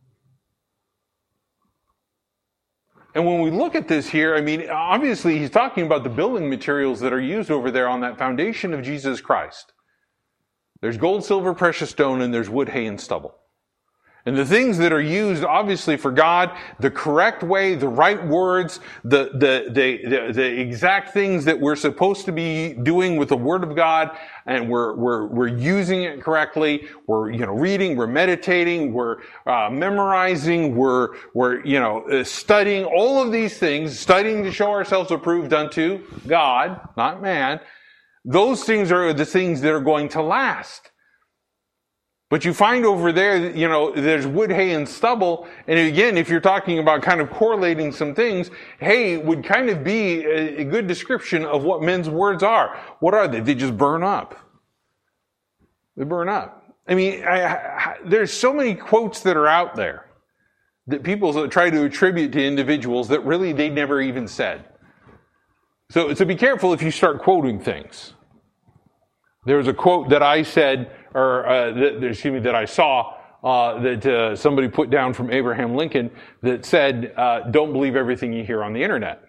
And when we look at this here, I mean, obviously he's talking about the building materials that are used over there on that foundation of Jesus Christ. There's gold, silver, precious stone, and there's wood, hay, and stubble. And the things that are used, obviously, for God, the correct way, the right words, the exact things that we're supposed to be doing with the Word of God, and we're using it correctly. We're, reading, we're meditating, we're memorizing, we're studying all of these things, studying to show ourselves approved unto God, not man. Those things are the things that are going to last. But you find over there, there's wood, hay, and stubble. And again, if you're talking about kind of correlating some things, hay would kind of be a good description of what men's words are. What are they? They just burn up. They burn up. I mean, there's so many quotes that are out there that people try to attribute to individuals that really they never even said. So be careful if you start quoting things. There was a quote that I said, that I saw, that somebody put down from Abraham Lincoln that said, don't believe everything you hear on the internet.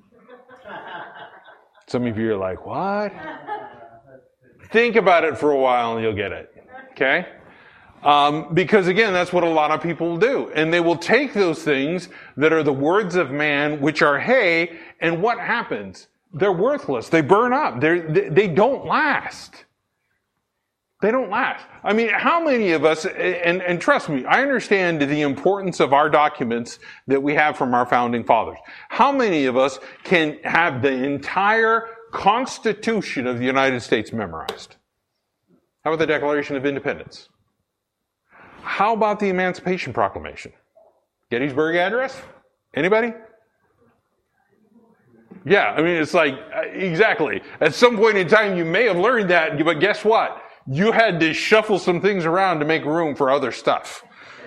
Some of you are like, what? Think about it for a while and you'll get it. Okay? Because again, that's what a lot of people do. And they will take those things that are the words of man, which are hay, and what happens? They're worthless. They burn up. They don't last. They don't last. I mean, how many of us, and trust me, I understand the importance of our documents that we have from our founding fathers. How many of us can have the entire Constitution of the United States memorized? How about the Declaration of Independence? How about the Emancipation Proclamation? Gettysburg Address? Anybody? Yeah, I mean, it's like, exactly. At some point in time, you may have learned that, but guess what? You had to shuffle some things around to make room for other stuff.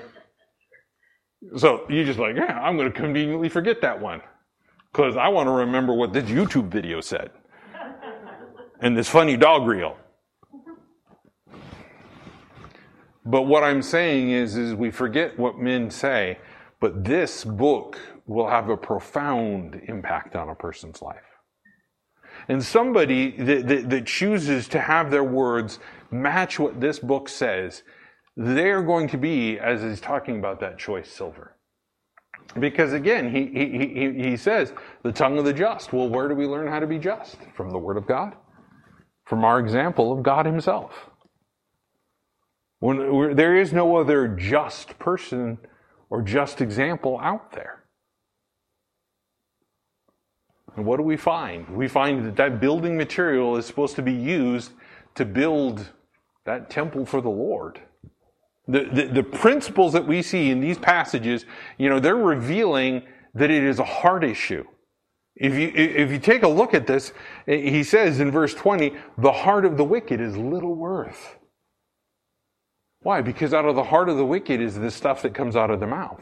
So you're just like, yeah, I'm going to conveniently forget that one because I want to remember what this YouTube video said and this funny dog reel. But what I'm saying is we forget what men say, but this book will have a profound impact on a person's life. And somebody that chooses to have their words match what this book says, they're going to be, as he's talking about, that choice silver. Because again, he says, the tongue of the just. Well, where do we learn how to be just? From the Word of God. From our example of God himself. There is no other just person or just example out there. And what do we find? We find that building material is supposed to be used to build that temple for the Lord. The principles that we see in these passages, they're revealing that it is a heart issue. If you take a look at this, he says in verse 20, the heart of the wicked is little worth. Why? Because out of the heart of the wicked is the stuff that comes out of their mouth.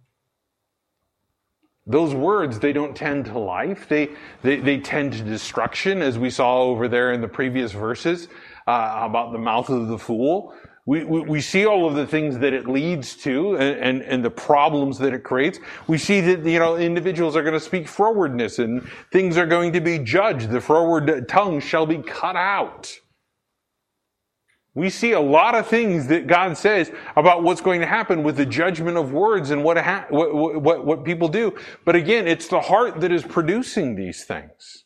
Those words, they don't tend to life. They tend to destruction, as we saw over there in the previous verses about the mouth of the fool. We see all of the things that it leads to and the problems that it creates. We see that, individuals are going to speak frowardness and things are going to be judged. The froward tongue shall be cut out. We see a lot of things that God says about what's going to happen with the judgment of words and what people do. But again, it's the heart that is producing these things.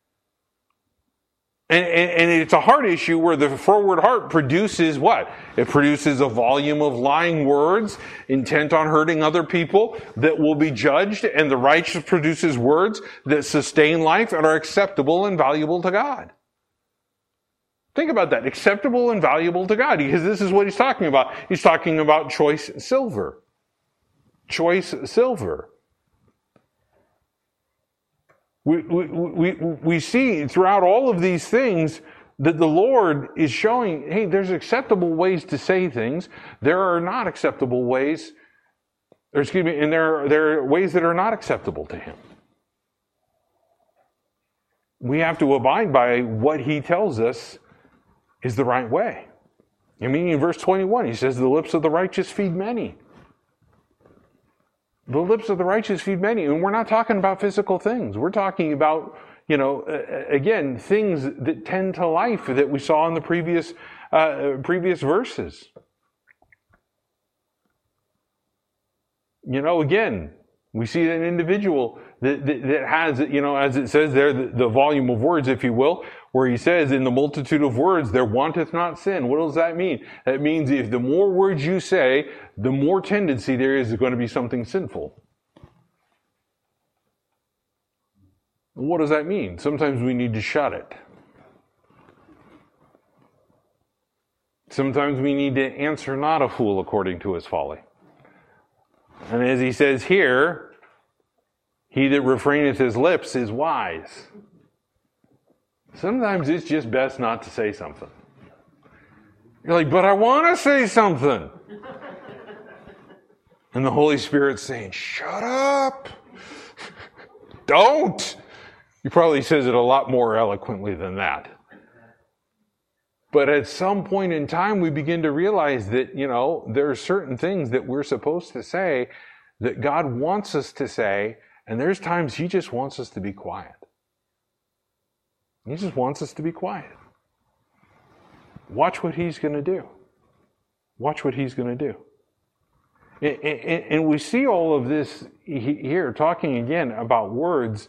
And it's a heart issue where the froward heart produces what? It produces a volume of lying words, intent on hurting other people, that will be judged, and the righteous produces words that sustain life and are acceptable and valuable to God. Think about that. Acceptable and valuable to God, because this is what he's talking about. He's talking about choice silver. Choice silver. We see throughout all of these things that the Lord is showing, hey, there's acceptable ways to say things. There are not acceptable ways, and there are ways that are not acceptable to him. We have to abide by what he tells us is the right way. I mean, in verse 21, he says, the lips of the righteous feed many. The lips of the righteous feed many. And we're not talking about physical things. We're talking about, again, things that tend to life that we saw in the previous verses. Again, we see an individual that has, as it says there, the volume of words, if you will, where he says, in the multitude of words, there wanteth not sin. What does that mean? That means if the more words you say, the more tendency there is going to be something sinful. What does that mean? Sometimes we need to shut it. Sometimes we need to answer not a fool according to his folly. And as he says here, he that refraineth his lips is wise. Sometimes it's just best not to say something. You're like, but I want to say something. And the Holy Spirit's saying, shut up. Don't. He probably says it a lot more eloquently than that. But at some point in time, we begin to realize that, there are certain things that we're supposed to say that God wants us to say, and there's times he just wants us to be quiet. He just wants us to be quiet. Watch what he's going to do. Watch what he's going to do. And we see all of this here, talking again about words.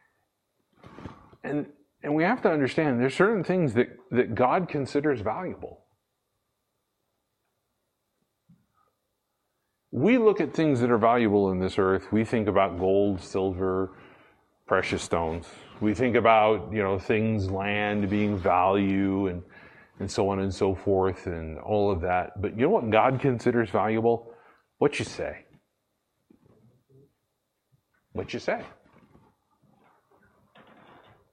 And we have to understand there's certain things that God considers valuable. We look at things that are valuable in this earth. We think about gold, silver, precious stones. We think about, things, land being value and so on and so forth and all of that. But you know what God considers valuable? What you say. What you say.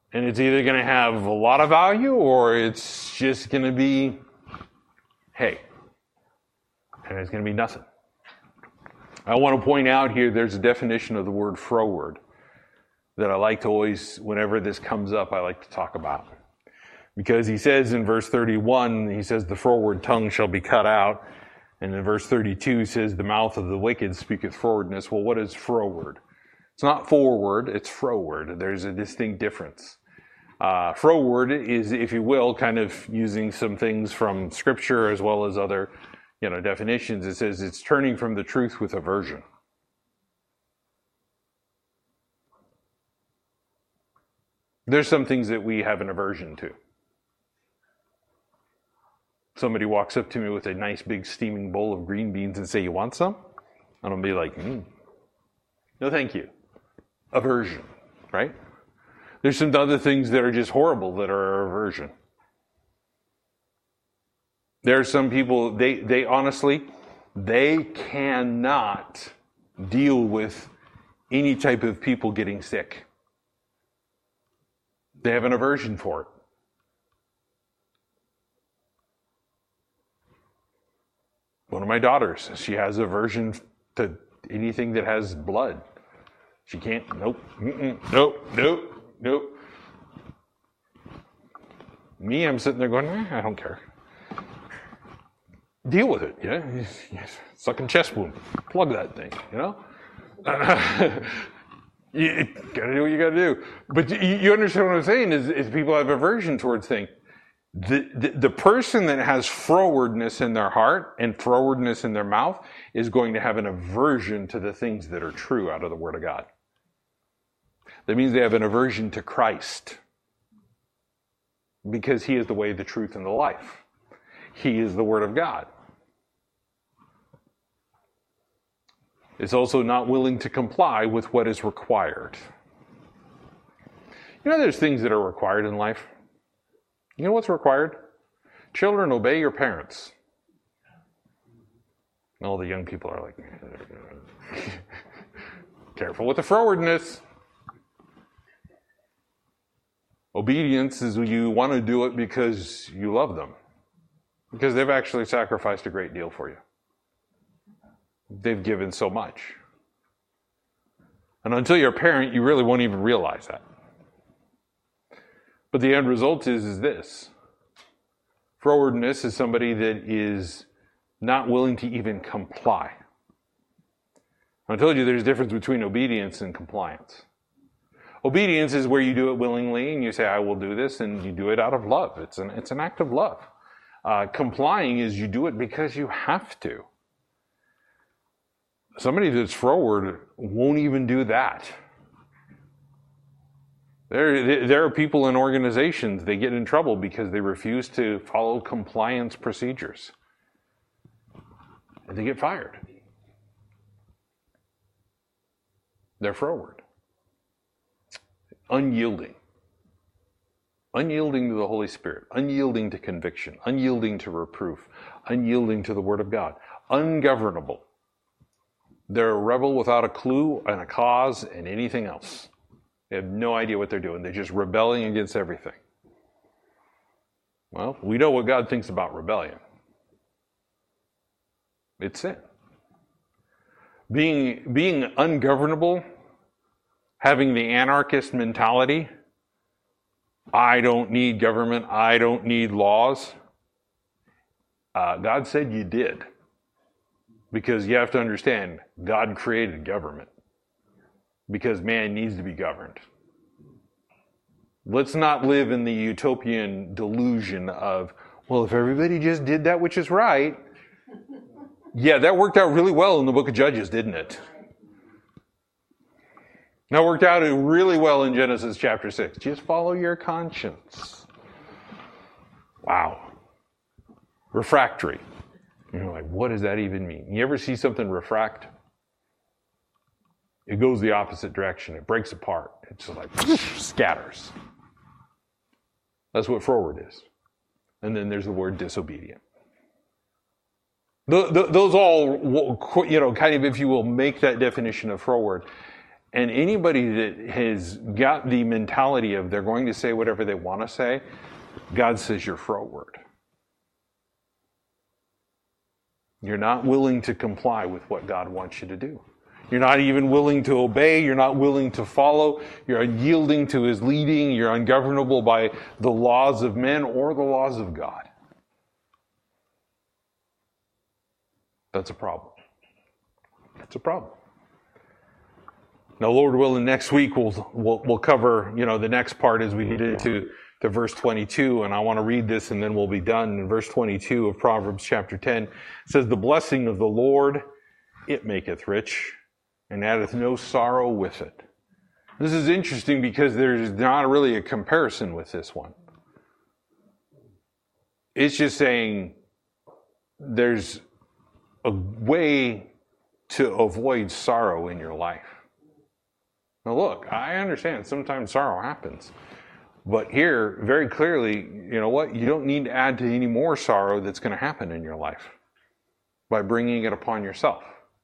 And it's either going to have a lot of value or it's just going to be, hey, and it's going to be nothing. I want to point out here, there's a definition of the word froward that I like to always, whenever this comes up, I like to talk about. Because he says in verse 31, he says, the froward tongue shall be cut out. And in verse 32, he says, the mouth of the wicked speaketh frowardness. Well, what is froward? It's not forward, it's froward. There's a distinct difference. Froward is, if you will, kind of using some things from Scripture as well as other, definitions. It says it's turning from the truth with aversion. There's some things that we have an aversion to. Somebody walks up to me with a nice big steaming bowl of green beans and say, you want some? And I'll be like, no thank you. Aversion, right? There's some other things that are just horrible that are aversion. There are some people, they honestly, they cannot deal with any type of people getting sick. They have an aversion for it. One of my daughters, she has aversion to anything that has blood. She can't, nope. Me, I'm sitting there going, I don't care. Deal with it, Sucking chest wound. Plug that thing, You gotta do what you gotta do. But you understand what I'm saying is people have aversion towards things. The person that has frowardness in their heart and frowardness in their mouth is going to have an aversion to the things that are true out of the Word of God. That means they have an aversion to Christ. Because He is the way, the truth, and the life. He is the Word of God. It's also not willing to comply with what is required. There's things that are required in life. You know what's required? Children, obey your parents. All the young people are like, careful with the frowardness. Obedience is you want to do it because you love them. Because they've actually sacrificed a great deal for you. They've given so much. And until you're a parent, you really won't even realize that. But the end result is this. Frowardness is somebody that is not willing to even comply. I told you there's a difference between obedience and compliance. Obedience is where you do it willingly and you say, I will do this, and you do it out of love. It's an act of love. Complying is you do it because you have to. Somebody that's froward won't even do that. There are people in organizations, they get in trouble because they refuse to follow compliance procedures. And they get fired. They're froward. Unyielding. Unyielding to the Holy Spirit. Unyielding to conviction. Unyielding to reproof. Unyielding to the Word of God. Ungovernable. They're a rebel without a clue and a cause and anything else. They have no idea what they're doing. They're just rebelling against everything. Well, we know what God thinks about rebellion. It's sin. Being ungovernable, having the anarchist mentality, I don't need government, I don't need laws. God said you did. Because you have to understand, God created government. Because man needs to be governed. Let's not live in the utopian delusion of, well, if everybody just did that which is right. Yeah, that worked out really well in the book of Judges, didn't it? That worked out really well in Genesis chapter 6. Just follow your conscience. Wow. Refractory. You're like, what does that even mean? You ever see something refract? It goes the opposite direction. It breaks apart. It's just like scatters. That's what froward is. And then there's the word disobedient. Those all, kind of, if you will, make that definition of froward. And anybody that has got the mentality of they're going to say whatever they want to say, God says you're froward. You're not willing to comply with what God wants you to do. You're not even willing to obey. You're not willing to follow. You're unyielding to His leading. You're ungovernable by the laws of men or the laws of God. That's a problem. That's a problem. Now, Lord willing, next week we'll cover, the next part as we get into verse 22, and I want to read this and then we'll be done. In verse 22 of Proverbs chapter 10, it says, "The blessing of the Lord, it maketh rich, and addeth no sorrow with it." This is interesting because there's not really a comparison with this one. It's just saying there's a way to avoid sorrow in your life. Now look, I understand sometimes sorrow happens. But here, very clearly, you know what? You don't need to add to any more sorrow that's going to happen in your life by bringing it upon yourself.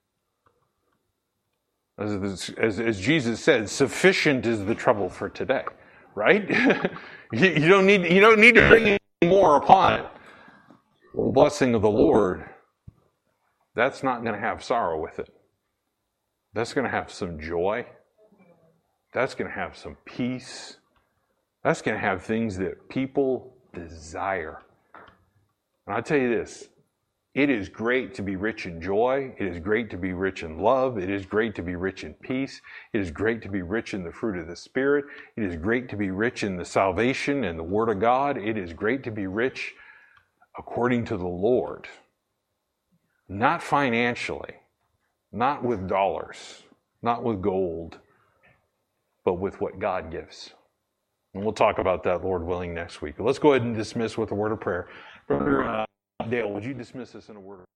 As Jesus said, sufficient is the trouble for today, right? you don't need to bring any more upon it. The blessing of the Lord, that's not going to have sorrow with it. That's going to have some joy. That's going to have some peace. That's going to have things that people desire. And I'll tell you this, it is great to be rich in joy. It is great to be rich in love. It is great to be rich in peace. It is great to be rich in the fruit of the Spirit. It is great to be rich in the salvation and the Word of God. It is great to be rich according to the Lord. Not financially, not with dollars, not with gold, but with what God gives. And we'll talk about that, Lord willing, next week. Let's go ahead and dismiss with a word of prayer. Brother Dale, would you dismiss us in a word of prayer?